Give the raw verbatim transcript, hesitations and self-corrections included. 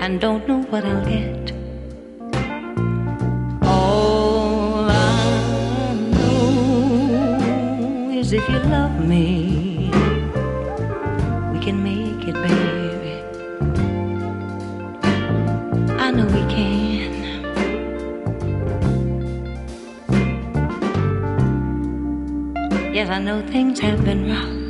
and don't know what I'll get. All I know is if you love me, we can make it, baby. I know we can. Yes, I know things have been rough,